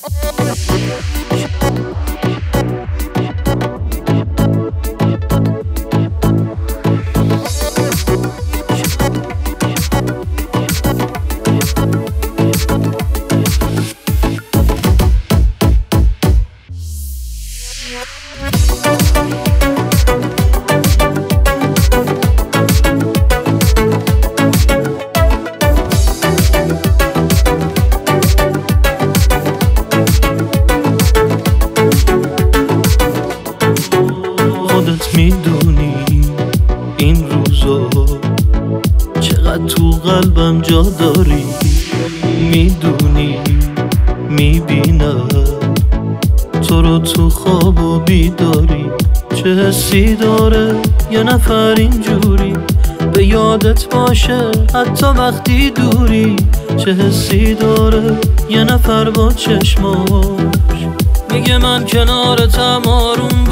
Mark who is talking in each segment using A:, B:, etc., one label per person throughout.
A: خودت میدونی این روزا چقدر تو قلبم جا داری، میدونی میبینم تو رو تو خواب و بیداری. چه حسی داره یه نفر اینجوری به یادت باشه حتی وقتی دوری. چه حسی داره یه نفر با چشماش میگه من کنارتم آروم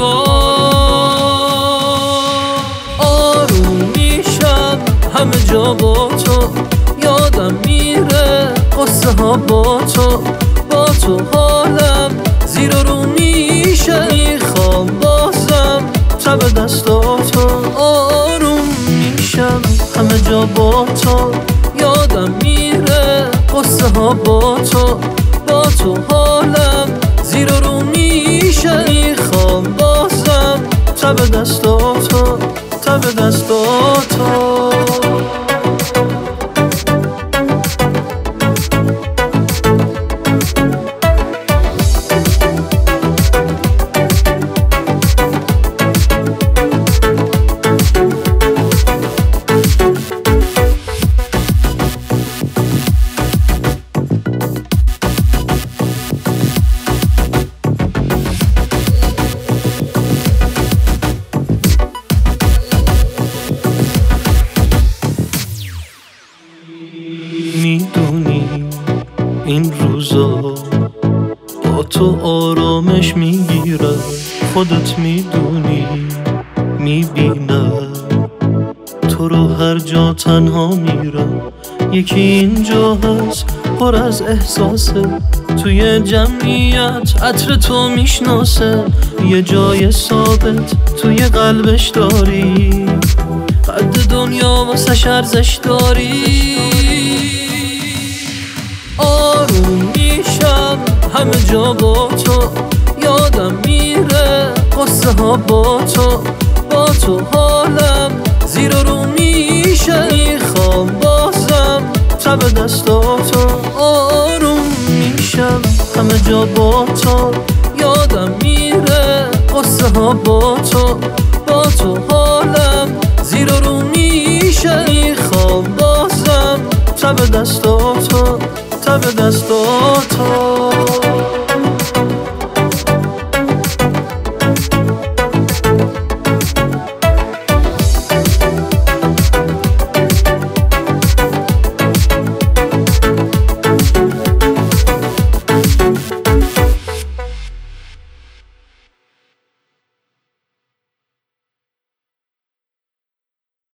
A: آروم میشم همه جا با تو، یادم میره قصه ها با تو حالم زیر و رو میشه. میخوام بازم تب دستاتو، آروم میشم همه جا با تو، یادم میره قصه ها با تو حالم زیر و رو میشه. میخوام بازم تب دستاتو میدونی این روزا با تو آرامش میگیرم، خودت میدونی میبینم تو رو هر جا تنها میرم. یکی اینجا هست پر از احساسه، توی جمعیت عطر تو میشناسه، یه جای ثابت توی قلبش داری، قد دنیا واسش ارزش داری. آروم میشم همه جا با تو، یادم میره قصه ها با تو حالم زیر و رو میشه. میخوام بازم تب دستاتو، آروم میشم همه جا با تو، یادم میره قصه ها با تو حالم زیر و رو میشه. میخوام بازم تب دستاتو